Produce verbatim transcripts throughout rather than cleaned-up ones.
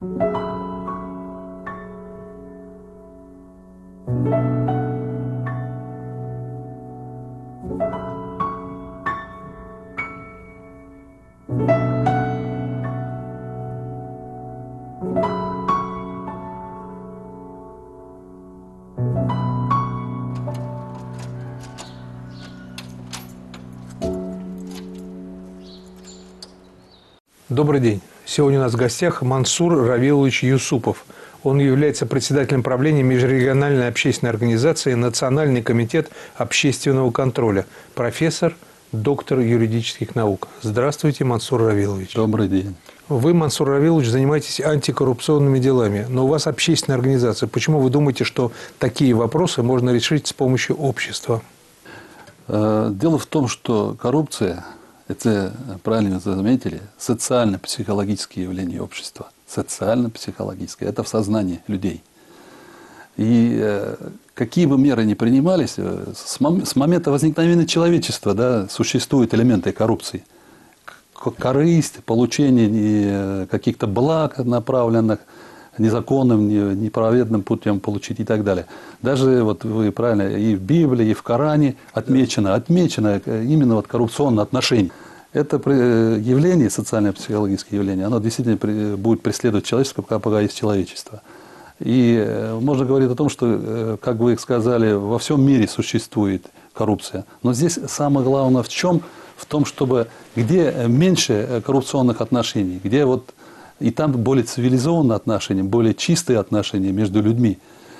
Добрый день. Сегодня у нас в гостях Мансур Равилович Юсупов. Он является председателем правления межрегиональной общественной организации «Национальный комитет общественного контроля», профессор, доктор юридических наук. Здравствуйте, Мансур Равилович. Добрый день. Вы, Мансур Равилович, занимаетесь антикоррупционными делами, но у вас общественная организация. Почему вы думаете, что такие вопросы можно решить с помощью общества? Дело в том, что коррупция – это, правильно вы заметили, социально-психологические явления общества. Социально-психологическое. Это в сознании людей. И э, какие бы меры ни принимались, э, с, мом с момента возникновения человечества, да, существуют элементы коррупции. Корысть, получение э, каких-то благ, направленных незаконным, неправедным путем получить и так далее. Даже вот вы правильно и в Библии, и в Коране отмечено, отмечено именно вот коррупционное отношение. Это явление, социально-психологическое явление, оно действительно будет преследовать человечество, пока есть человечество. И можно говорить о том, что, как вы сказали, во всем мире существует коррупция. Но здесь самое главное в чем? В том, чтобы где меньше коррупционных отношений, где вот и там более цивилизованные отношения, более чистые отношения между людьми.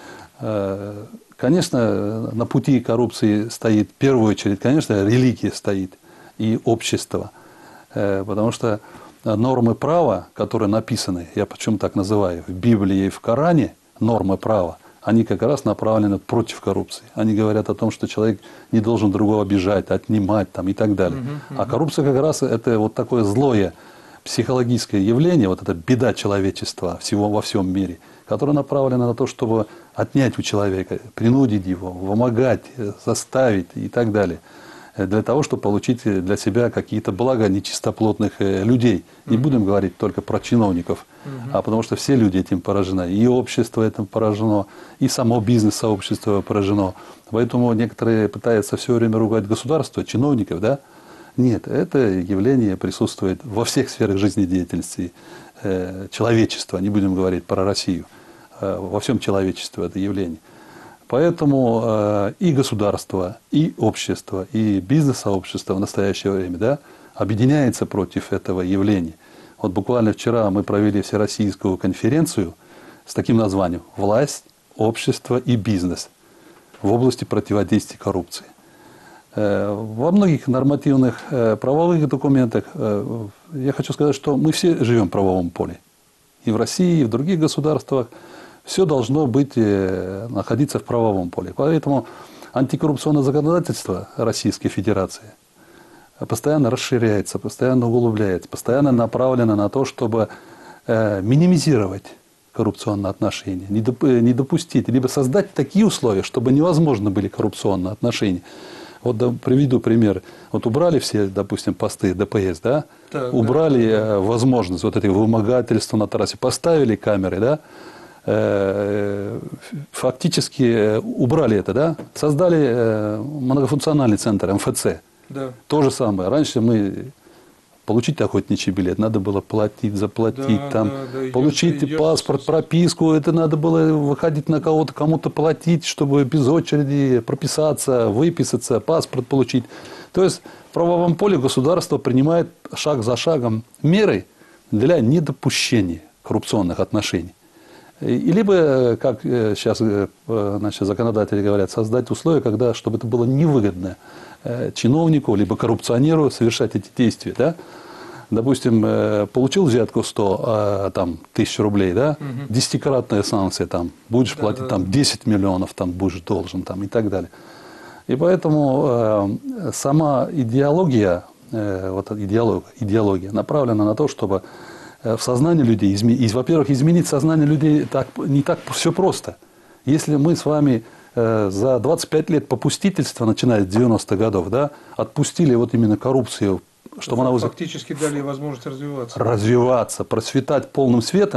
Конечно, на пути коррупции стоит, в первую очередь, конечно, религия стоит и общество. Потому что нормы права, которые написаны, я почему так называю, в Библии и в Коране, нормы права, они как раз направлены против коррупции. Они говорят о том, что человек не должен другого обижать, отнимать там, и так далее. Uh-huh, uh-huh. А коррупция как раз это вот такое злое психологическое явление, вот эта беда человечества всего во всем мире, которая направлена на то, чтобы отнять у человека, принудить его, вымогать, заставить и так далее, для того, чтобы получить для себя какие-то блага нечистоплотных людей. Не будем говорить только про чиновников, а потому что все люди этим поражены, и общество этим поражено, и само бизнес-сообщество поражено. Поэтому некоторые пытаются все время ругать государство, чиновников, да? Нет, это явление присутствует во всех сферах жизнедеятельности э, человечества, не будем говорить про Россию, э, во всем человечестве это явление. Поэтому э, и государство, и общество, и бизнес-сообщество в настоящее время, да, объединяется против этого явления. Вот буквально вчера мы провели всероссийскую конференцию с таким названием «Власть, общество и бизнес» в области противодействия коррупции. Во многих нормативных правовых документах я хочу сказать, что мы все живем в правовом поле. И в России, и в других государствах все должно быть, находиться в правовом поле. Поэтому антикоррупционное законодательство Российской Федерации постоянно расширяется, постоянно углубляется, постоянно направлено на то, чтобы минимизировать коррупционные отношения, не допустить, либо создать такие условия, чтобы невозможно были коррупционные отношения. Вот да, приведу пример. Вот убрали все, допустим, посты ДПС, да? Так, убрали да. возможность вот этого вымогательства на трассе, поставили камеры, да? Э, фактически убрали это, да? Создали многофункциональный центр эм эф цэ. Да. То же самое. Раньше мы получить охотничий билет надо было платить, заплатить, да, там, да, да, получить идет, паспорт, идет. прописку, это надо было выходить на кого-то, кому-то платить, чтобы без очереди прописаться, выписаться, паспорт получить. То есть в правовом поле государство принимает шаг за шагом меры для недопущения коррупционных отношений. И либо, как сейчас наши законодатели говорят, создать условия, когда, чтобы это было невыгодно чиновнику, либо коррупционеру совершать эти действия. Да? Допустим, получил взятку сто там, тысяч рублей, да? Угу. десятикратная санкция, там, будешь да, платить да. Там, десять миллионов, там, будешь должен там, и так далее. И поэтому э, сама идеология, э, вот идеология, идеология направлена на то, чтобы в сознании людей, изме... во-первых, изменить сознание людей так, не так все просто. Если мы с вами за двадцать пять лет попустительства, начиная с девяностых годов, да, отпустили вот именно коррупцию, чтобы она... Фактически дали возможность развиваться. Развиваться, процветать полным светом,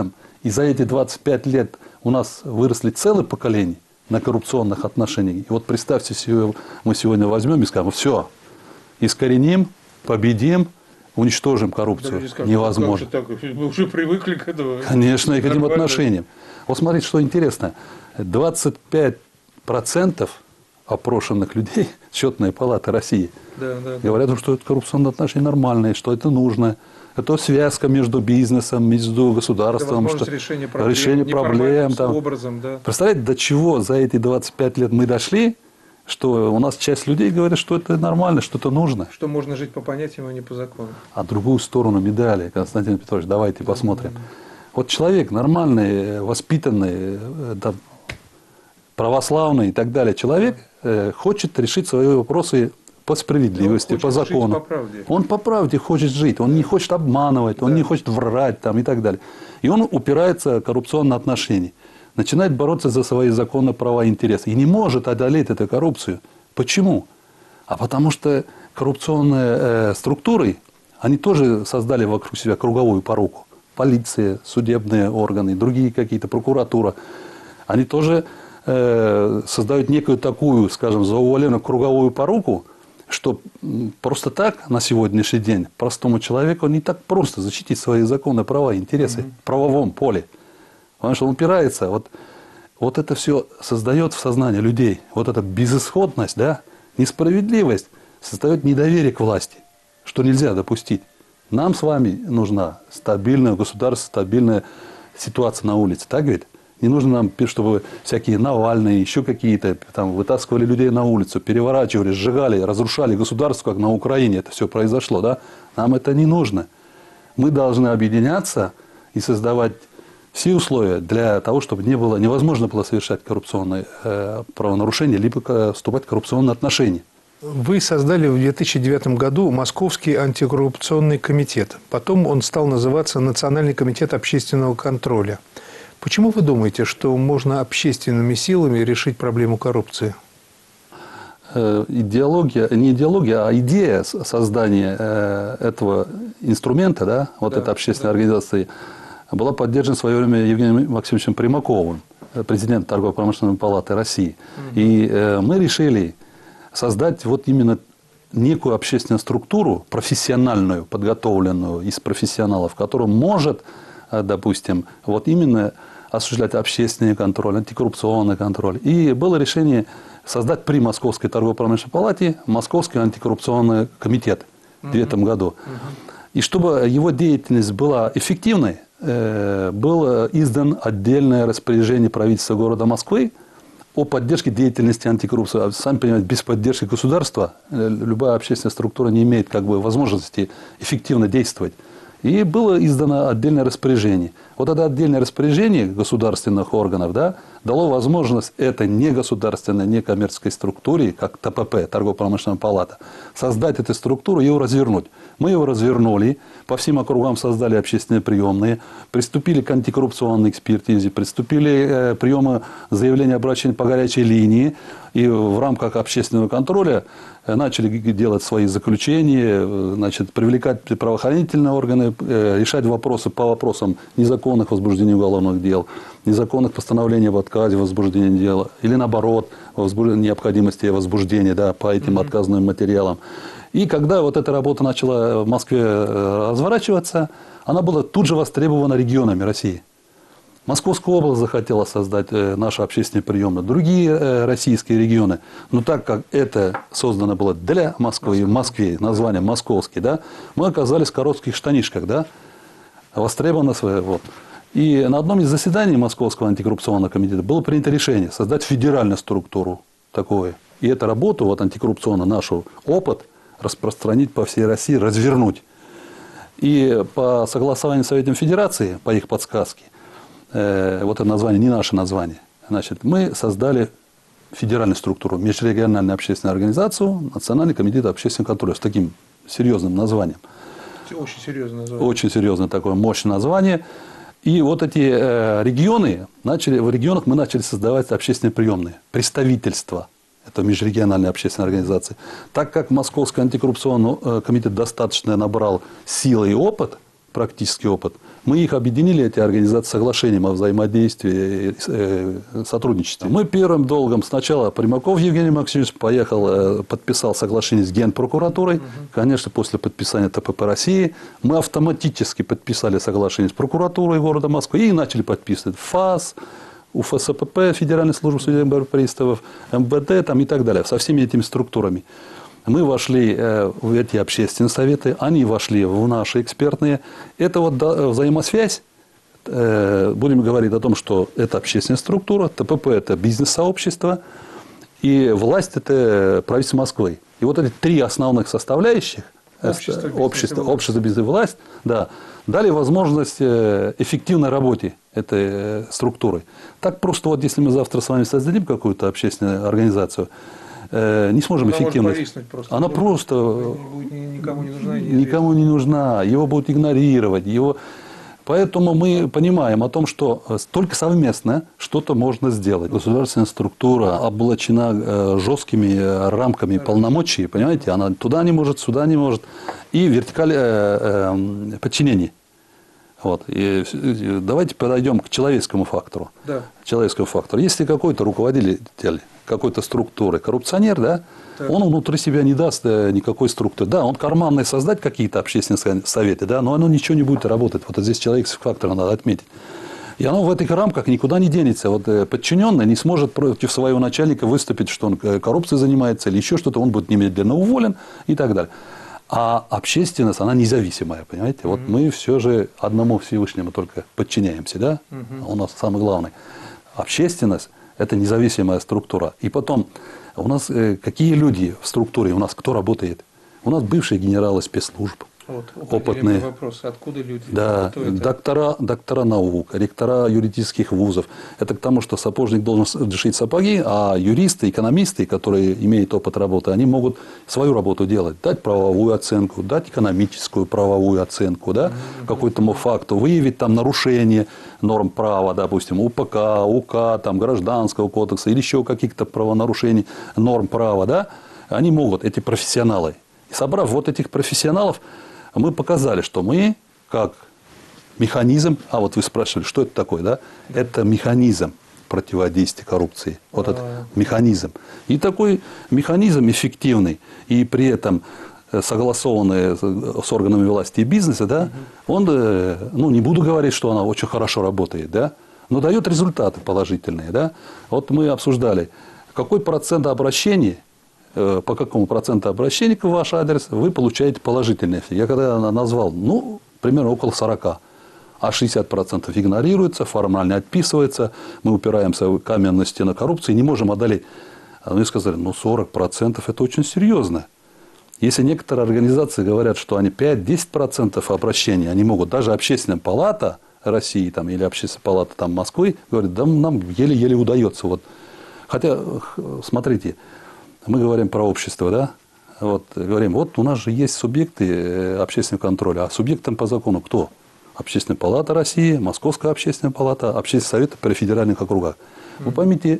И за эти двадцать пять лет у нас выросли целые поколения на коррупционных отношениях. И вот представьте себе, мы сегодня возьмем и скажем, все, искореним, победим, уничтожим коррупцию. Да, скажут, невозможно. Как же так? Мы уже привыкли к этому. Конечно, и к этим отношениям. Вот смотрите, что интересно. двадцать пять процентов опрошенных людей, счетная палата России, да, да, говорят, да. что это коррупционные отношения нормальные, что это нужно. Это связка между бизнесом, между государством. Это что решение проблем. Решение проблем там. Образом, да. Представляете, до чего за эти двадцать пять лет мы дошли, что у нас часть людей говорит, что это нормально, что это нужно. Что можно жить по понятиям, а не по закону. А другую сторону медали, Константин Петрович, давайте посмотрим. Вот человек нормальный, воспитанный, да, православный и так далее, человек э, хочет решить свои вопросы по справедливости, по закону. По он по правде хочет жить, он да. не хочет обманывать, да. он не хочет врать там, и так далее. И он упирается в коррупционные отношения, начинает бороться за свои законы, права и интересы. И не может одолеть эту коррупцию. Почему? А потому что коррупционные э, структуры, они тоже создали вокруг себя круговую поруку. Полиция, судебные органы, другие какие-то, прокуратура. Они тоже э, создают некую такую, скажем, зауваленную круговую поруку, что просто так на сегодняшний день простому человеку не так просто защитить свои законы, права и интересы mm-hmm. в правовом поле. Потому что он упирается. Вот, вот это все создает в сознании людей. Вот эта безысходность, да, несправедливость создает недоверие к власти, что нельзя допустить. Нам с вами нужна стабильная государство, стабильная ситуация на улице. Так ведь? Не нужно нам, чтобы всякие Навальные, еще какие-то, там, вытаскивали людей на улицу, переворачивали, сжигали, разрушали государство, как на Украине это все произошло. Да? Нам это не нужно. Мы должны объединяться и создавать все условия для того, чтобы не было, невозможно было совершать коррупционные э, правонарушения, либо вступать в коррупционные отношения. Вы создали в две тысячи девятом году Московский антикоррупционный комитет. Потом он стал называться Национальный комитет общественного контроля. Почему вы думаете, что можно общественными силами решить проблему коррупции? Идеология, не идеология, а идея создания этого инструмента, да, вот да, этой общественной да. организации, была поддержана в свое время Евгением Максимовичем Примаковым, президентом Торгово-промышленной палаты России. Угу. И мы решили создать вот именно некую общественную структуру, профессиональную, подготовленную из профессионалов, которая может, допустим, вот именно осуществлять общественный контроль, антикоррупционный контроль. И было решение создать при Московской торгово-промышленной палате Московский антикоррупционный комитет в две тысячи девятом году. И чтобы его деятельность была эффективной, было издано отдельное распоряжение правительства города Москвы о поддержке деятельности антикоррупции. Сами понимаете, без поддержки государства любая общественная структура не имеет как бы возможности эффективно действовать. И было издано отдельное распоряжение. Вот это отдельное распоряжение государственных органов, да, дало возможность этой негосударственной, некоммерческой структуре, как ТПП, Торгово-промышленная палата, создать эту структуру и ее развернуть. Мы его развернули, по всем округам создали общественные приемные, приступили к антикоррупционной экспертизе, приступили к приему заявления обращения по горячей линии, и в рамках общественного контроля начали делать свои заключения, значит, привлекать правоохранительные органы, решать вопросы по вопросам незаконных возбуждений уголовных дел, незаконных постановлений об отказе возбуждения дела, или наоборот, необходимости возбуждения, да, по этим mm-hmm. отказанным материалам. И когда вот эта работа начала в Москве разворачиваться, она была тут же востребована регионами России. Московская область захотела создать наши общественные приемы, другие российские регионы. Но так как это создано было для Москвы, и в Москве название «Московский», да, мы оказались в коротких штанишках, да, востребованы. Вот. И на одном из заседаний Московского антикоррупционного комитета было принято решение создать федеральную структуру такую. И эту работу, вот антикоррупционную, наш опыт, распространить по всей России, развернуть. И по согласованию с Советом Федерации, по их подсказке, вот это название, не наше название. Значит, мы создали федеральную структуру, межрегиональную общественную организацию, Национальный комитет общественного контроля с таким серьезным названием. Очень серьезное название. Очень серьезное такое мощное название. И вот эти регионы, начали, в регионах мы начали создавать общественные приемные, представительства. Это межрегиональная общественная организация. Так как Московский антикоррупционный комитет достаточно набрал силы и опыт, практический опыт, Мы их объединили, эти организации, соглашением о взаимодействии и э, сотрудничестве. Мы первым долгом сначала Примаков Евгений Максимович поехал, э, подписал соглашение с Генпрокуратурой. Угу. Конечно, после подписания ТПП России мы автоматически подписали соглашение с прокуратурой города Москвы и начали подписывать ФАС, УФСПП, Федеральная служба судебных приставов, МВД там, и так далее, со всеми этими структурами. Мы вошли в эти общественные советы, они вошли в наши экспертные. Это вот взаимосвязь, будем говорить о том, что это общественная структура, ТПП – это бизнес-сообщество, и власть – это правительство Москвы. И вот эти три основных составляющих – общество, общество, общество, бизнес и власть, да, дали возможность эффективной работе этой структуры. Так просто вот если мы завтра с вами создадим какую-то общественную организацию, не сможем она эффективно. Просто. Она просто будет никому не нужна. Никому не нужна. Его будут игнорировать. Его... Поэтому мы понимаем о том, что только совместно что-то можно сделать. Государственная структура облачена жесткими рамками полномочий, понимаете? Она туда не может, сюда не может. И вертикаль подчинения. Вот. И давайте подойдем к человеческому фактору. Да. Человеческому фактору. Если какой-то руководитель какой-то структуры коррупционер, да, так. он внутри себя не даст никакой структуры. Да, он карманный создать какие-то общественные советы, да, но оно ничего не будет работать. Вот здесь человеческий фактор надо отметить. И оно в этих рамках никуда не денется. Вот подчиненный не сможет против своего начальника выступить, что он коррупцией занимается или еще что-то, он будет немедленно уволен и так далее. А общественность, она независимая, понимаете? Вот mm-hmm. мы все же одному Всевышнему только подчиняемся, да? Mm-hmm. У нас самый главный. Общественность – это независимая структура. И потом, у нас э, какие люди в структуре, у нас кто работает? У нас бывшие генералы спецслужб. Вот, опытные. Вопрос, откуда люди? Да, доктора, доктора наук, ректора юридических вузов. Это к тому, что сапожник должен шить сапоги, а юристы, экономисты, которые имеют опыт работы, они могут свою работу делать. Дать правовую оценку, дать экономическую правовую оценку, да, mm-hmm. какой-то факту, выявить там нарушение норм права, допустим, УПК, УК, там, Гражданского кодекса или еще каких-то правонарушений норм права. Да, они могут, эти профессионалы. И собрав вот этих профессионалов, мы показали, что мы, как механизм, а вот вы спрашивали, что это такое, да? Это механизм противодействия коррупции. Вот этот механизм. И такой механизм эффективный, и при этом согласованный с органами власти и бизнеса, да, он, ну, не буду говорить, что она очень хорошо работает, да, но дает результаты положительные, да. Вот мы обсуждали, какой процент обращений, по какому проценту обращений к ваш адрес вы получаете положительный эффект. Я когда назвал, ну, примерно около сорока. А шестьдесят процентов игнорируется, формально отписывается. Мы упираемся в каменную стену коррупции и не можем одолеть. Они сказали, ну, сорок процентов это очень серьезно. Если некоторые организации говорят, что они пять-десять процентов обращений, они могут, даже Общественная палата России там, или Общественная палата там, Москвы, говорят, да нам еле-еле удается. Вот. Хотя, смотрите, мы говорим про общество, да? Вот, говорим, вот у нас же есть субъекты общественного контроля, а субъектом по закону кто? Общественная палата России, Московская общественная палата, Общественный совет при федеральных округах. Вы поймите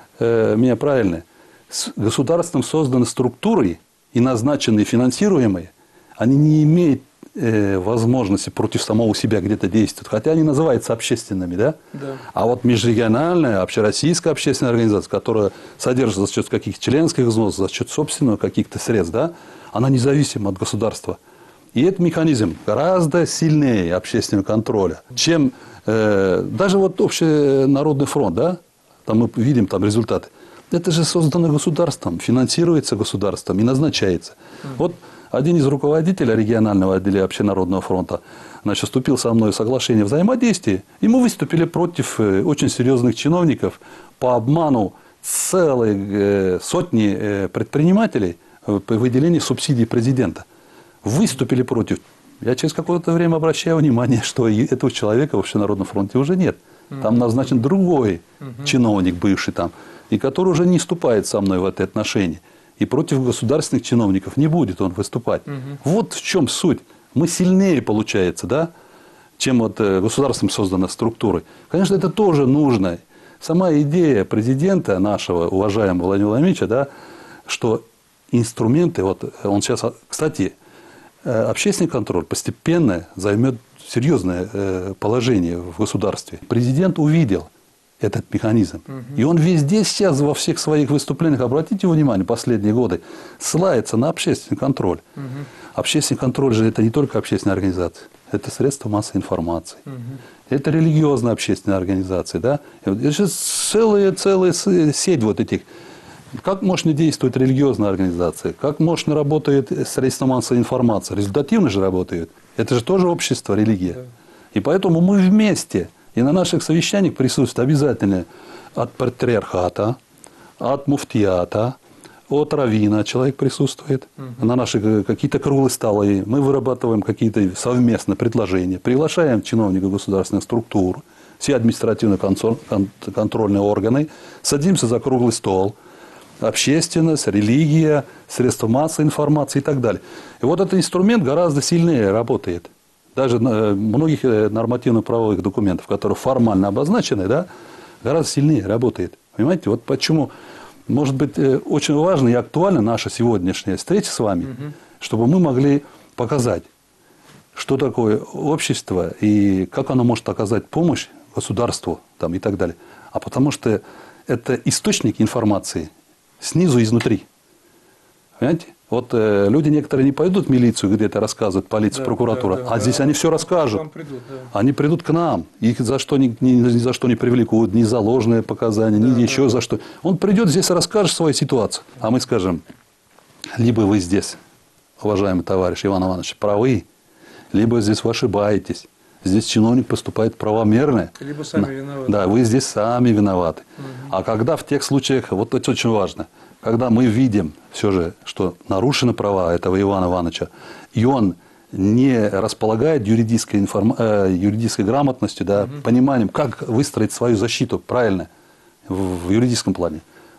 э, меня правильно, с государством созданы структуры и назначенные финансируемые, они не имеют э, возможности против самого себя где-то действовать, хотя они называются общественными, да? Да. А вот межрегиональная, общероссийская общественная организация, которая содержится за счет каких-то членских взносов, за счет собственных каких-то средств, да? Она независима от государства. И этот механизм гораздо сильнее общественного контроля, чем э, даже вот Общенародный фронт, да? Там мы видим там результаты. Это же создано государством, финансируется государством и назначается. Mm. Вот один из руководителей регионального отделения Общенародного фронта, значит, вступил со мной в соглашение взаимодействия, и мы выступили против очень серьезных чиновников по обману целой сотни предпринимателей по выделению субсидий президента. Выступили против. Я через какое-то время обращаю внимание, что этого человека в Общенародном фронте уже нет. Там назначен другой mm-hmm. чиновник, бывший там, и который уже не вступает со мной в это отношение. И против государственных чиновников не будет он выступать. Угу. Вот в чем суть. Мы сильнее, получается, да, чем вот государством создана структура. Конечно, это тоже нужно. Сама идея президента нашего, уважаемого Владимира Владимировича, да, что инструменты, вот он сейчас, кстати, общественный контроль постепенно займет серьезное э, положение в государстве. Президент увидел этот механизм. Угу. И он везде сейчас во всех своих выступлениях, обратите внимание, последние годы, ссылается на общественный контроль. Угу. Общественный контроль же это не только общественная организация, это средства массовой информации. Угу. Это религиозная общественная организация. Да? Это сейчас целая, целая сеть вот этих. Как мощно действует религиозная организация, как мощно работает средства массовой информации. Результативно же работают. Это же тоже общество, религия. Да. И поэтому мы вместе. И на наших совещаниях присутствует обязательно от патриархата, от муфтиата, от раввина человек присутствует. Угу. На наши какие-то круглые столы. Мы вырабатываем какие-то совместные предложения. Приглашаем чиновников государственных структур, все административно-контрольные органы. Садимся за круглый стол. Общественность, религия, средства массовой информации и так далее. И вот этот инструмент гораздо сильнее работает. Даже многих нормативно-правовых документов, которые формально обозначены, да, гораздо сильнее работает. Понимаете, вот почему, может быть, очень важна и актуальна наша сегодняшняя встреча с вами, угу. чтобы мы могли показать, что такое общество и как оно может оказать помощь государству там, и так далее. А потому что это источник информации снизу и изнутри. Понимаете? Вот э, люди некоторые не пойдут в милицию где-то рассказывать, полиция, да, прокуратура, да, да, а да, здесь да, они все расскажут. Придут, да. Они придут к нам, их за что ни, ни, ни за что не привлекут, ни за ложные показания, да, ни да, еще да. за что. Он придет здесь и расскажет свою ситуацию. А мы скажем, либо вы здесь, уважаемый товарищ Иван Иванович, правы, либо здесь вы ошибаетесь. Здесь чиновник поступает правомерно. Либо сами виноваты. Да, вы здесь сами виноваты. Угу. А когда в тех случаях, вот это очень важно, когда мы видим все же, что нарушены права этого Ивана Ивановича, и он не располагает юридической, информ... э, юридической грамотностью, да, угу. пониманием, как выстроить свою защиту правильно в, в юридическом плане,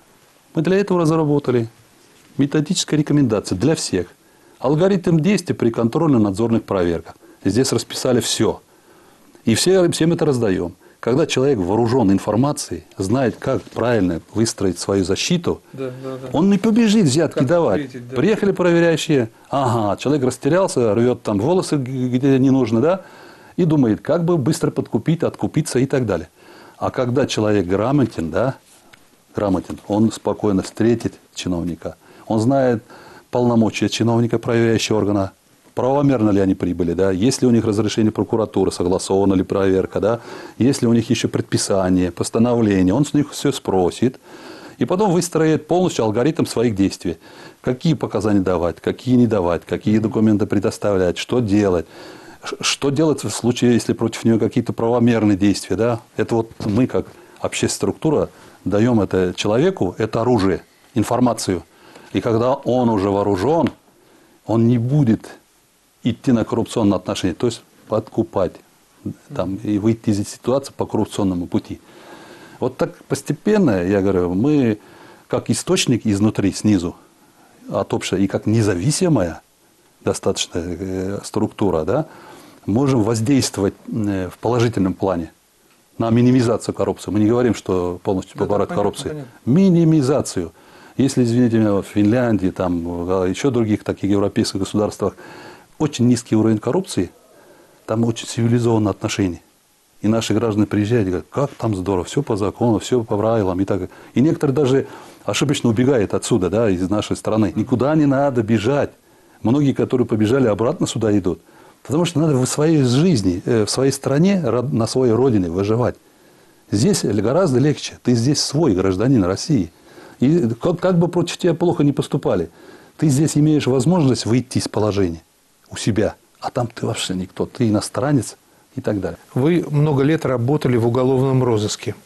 мы для этого разработали методические рекомендации для всех. Алгоритм действий при контрольно-надзорных проверках. Здесь расписали все. И все, всем это раздаем. Когда человек вооружен информацией, знает, как правильно выстроить свою защиту, да, да, да. он не побежит взятки как давать. Ответить, да. Приехали проверяющие, ага, человек растерялся, рвет там волосы, где не нужно, да, и думает, как бы быстро подкупить, откупиться и так далее. А когда человек грамотен, да, грамотен, он спокойно встретит чиновника, он знает полномочия чиновника, проверяющего органа, правомерно ли они прибыли, да, есть ли у них разрешение прокуратуры, согласована ли проверка, да, есть ли у них еще предписание, постановление, он с них все спросит, и потом выстроит полностью алгоритм своих действий. Какие показания давать, какие не давать, какие документы предоставлять, что делать, что делать в случае, если против него какие-то правомерные действия, да. Это вот мы, как общественная структура, даем это человеку, это оружие, информацию. И когда он уже вооружен, он не будет идти на коррупционные отношения, то есть подкупать там, и выйти из ситуации по коррупционному пути. Вот так постепенно, я говорю, мы как источник изнутри, снизу, от общего, и как независимая достаточно структура, да, можем воздействовать в положительном плане на минимизацию коррупции. Мы не говорим, что полностью побороть да, коррупцию. Понятно. Минимизацию. Если, извините меня, в Финляндии, там, еще других таких европейских государствах, очень низкий уровень коррупции, там очень цивилизованные отношения. И наши граждане приезжают и говорят, как там здорово, все по закону, все по правилам. И, так. И некоторые даже ошибочно убегают отсюда, да, из нашей страны. Никуда не надо бежать. Многие, которые побежали, обратно сюда идут. Потому что надо в своей жизни, в своей стране, на своей родине выживать. Здесь гораздо легче. Ты здесь свой гражданин России. И как, как бы против тебя плохо не поступали, ты здесь имеешь возможность выйти из положения у себя. А там ты вообще никто, ты иностранец и так далее. Вы много лет работали в уголовном розыске.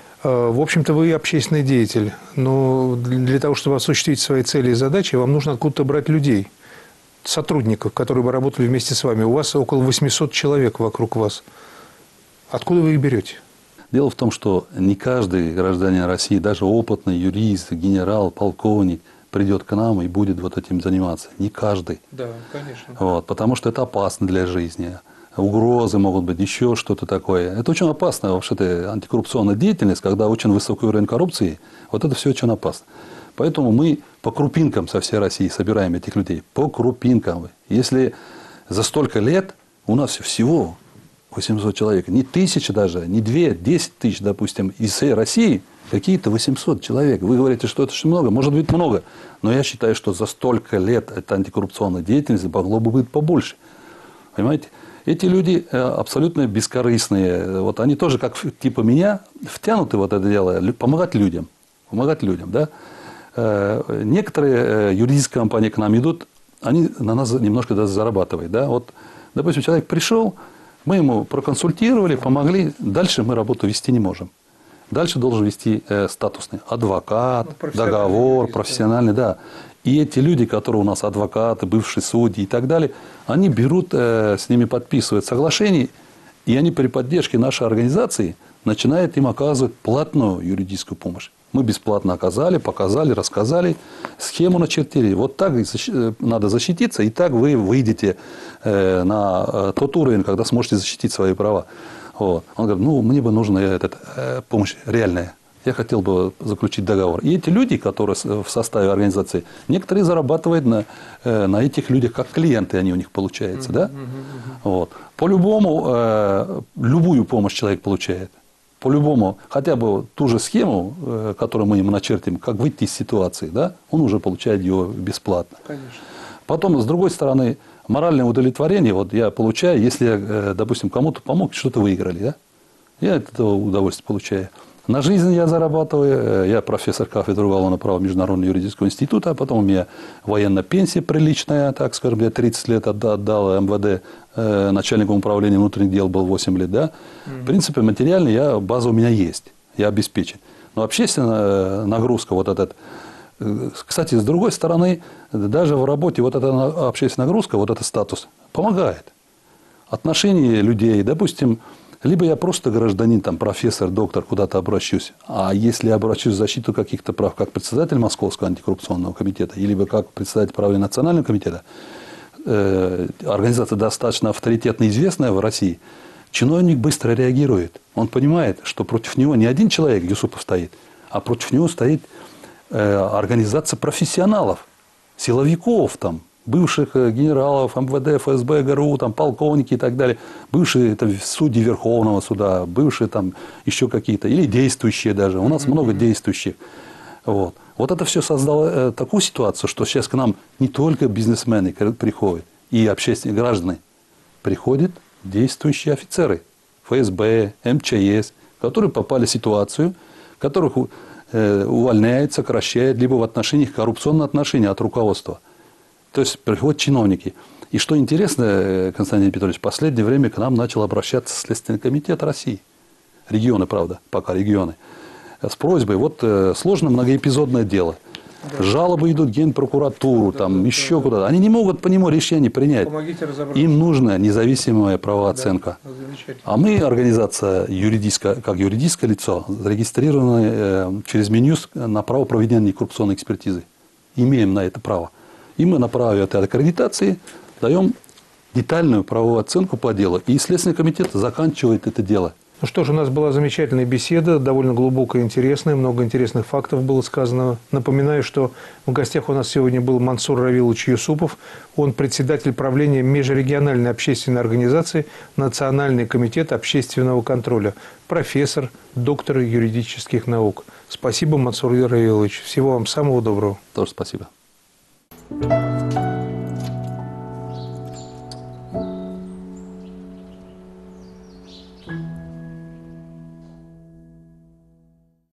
В общем-то, вы общественный деятель. Но для того, чтобы осуществить свои цели и задачи, вам нужно откуда-то брать людей, сотрудников, которые бы работали вместе с вами. У вас около восьмисот человек вокруг вас. Откуда вы их берете? Дело в том, что не каждый гражданин России, даже опытный юрист, генерал, полковник, придет к нам и будет вот этим заниматься. Не каждый. Да, конечно. Вот, потому что это опасно для жизни. Угрозы могут быть, еще что-то такое. Это очень опасно, вообще-то, антикоррупционная деятельность, когда очень высокий уровень коррупции. Вот это все очень опасно. Поэтому мы по крупинкам со всей России собираем этих людей. По крупинкам. Если за столько лет у нас всего восемьсот человек. Не тысяча даже, не две, десять тысяч, допустим, из всей России какие-то восемьсот человек. Вы говорите, что это очень много. Может быть, много. Но я считаю, что за столько лет этой антикоррупционной деятельности могло бы быть побольше. Понимаете? Эти люди абсолютно бескорыстные. Вот они тоже, как типа меня, втянуты в это дело, помогать людям. Помогать людям, да? Некоторые юридические компании к нам идут, они на нас немножко даже зарабатывают. Да? Вот, допустим, человек пришел, мы ему проконсультировали, помогли, дальше мы работу вести не можем. Дальше должен вести э, статусный адвокат, ну, договор, юрист, профессиональный, да. И эти люди, которые у нас адвокаты, бывшие судьи и так далее, они берут, э, с ними подписывают соглашение, и они при поддержке нашей организации начинают им оказывать платную юридическую помощь. Мы бесплатно оказали, показали, рассказали, схему начертили. Вот так надо защититься, и так вы выйдете э, на э, тот уровень, когда сможете защитить свои права. Вот. Он говорит, ну, мне бы нужна эта, э, помощь реальная. Я хотел бы заключить договор. И эти люди, которые в составе организации, некоторые зарабатывают на, э, на этих людях, как клиенты они у них получаются. Mm-hmm. Да? Mm-hmm. Вот. По-любому, э, любую помощь человек получает. По-любому, хотя бы ту же схему, э, которую мы ему начертим, как выйти из ситуации, да, он уже получает ее бесплатно. Конечно. Потом, с другой стороны, моральное удовлетворение, вот я получаю, если я, допустим, кому-то помог, что-то выиграли, да? Я от этого удовольствие получаю. На жизнь я зарабатываю, я профессор кафедры уголовного права Международного юридического института, а потом у меня военная пенсия приличная, так скажем, я тридцать лет отдал эм вэ дэ, э, начальником управления внутренних дел был восемь лет, да? Mm-hmm. В принципе, материально я, база у меня есть, я обеспечен. Но общественная нагрузка, вот этот. Кстати, с другой стороны, даже в работе вот эта общественная нагрузка, вот этот статус помогает. Отношения людей, допустим, либо я просто гражданин, там, профессор, доктор, куда-то обращусь, а если я обращусь в защиту каких-то прав, как председатель Московского антикоррупционного комитета, либо как председатель правления Национального комитета, э, организация достаточно авторитетно известная в России, чиновник быстро реагирует. Он понимает, что против него не один человек, Юсупов, стоит, а против него стоит организация профессионалов, силовиков, там, бывших генералов, эм вэ дэ, эф эс бэ, гэ эр у, там, полковники и так далее, бывшие там, судьи Верховного суда, бывшие там еще какие-то, или действующие даже. У нас mm-hmm. много действующих. Вот. Вот это все создало э, такую ситуацию, что сейчас к нам не только бизнесмены приходят, и общественные граждане, приходят действующие офицеры, эф эс бэ, эм че эс, которые попали в ситуацию, которых увольняет, сокращает, либо в отношениях коррупционные отношения от руководства. То есть приходят чиновники. И что интересно, Константин Петрович, в последнее время к нам начал обращаться Следственный комитет России. Регионы, правда, пока регионы. С просьбой, вот сложно многоэпизодное дело. Да. Жалобы идут в Генпрокуратуру, да, там, да, еще да, куда-то. Они не могут по нему решение принять. Им нужна независимая правооценка. Да, а мы, организация юридическая, как юридическое лицо, зарегистрированы э, через Минюст на право проведения коррупционной экспертизы. Имеем на это право. И мы на праве этой аккредитации даем детальную правовую оценку по делу. И Следственный комитет заканчивает это дело. Ну что ж, у нас была замечательная беседа, довольно глубокая и интересная, много интересных фактов было сказано. Напоминаю, что в гостях у нас сегодня был Мансур Равилович Юсупов. Он председатель правления межрегиональной общественной организации Национальный комитет общественного контроля, профессор, доктор юридических наук. Спасибо, Мансур Равилович. Всего вам самого доброго. Тоже спасибо.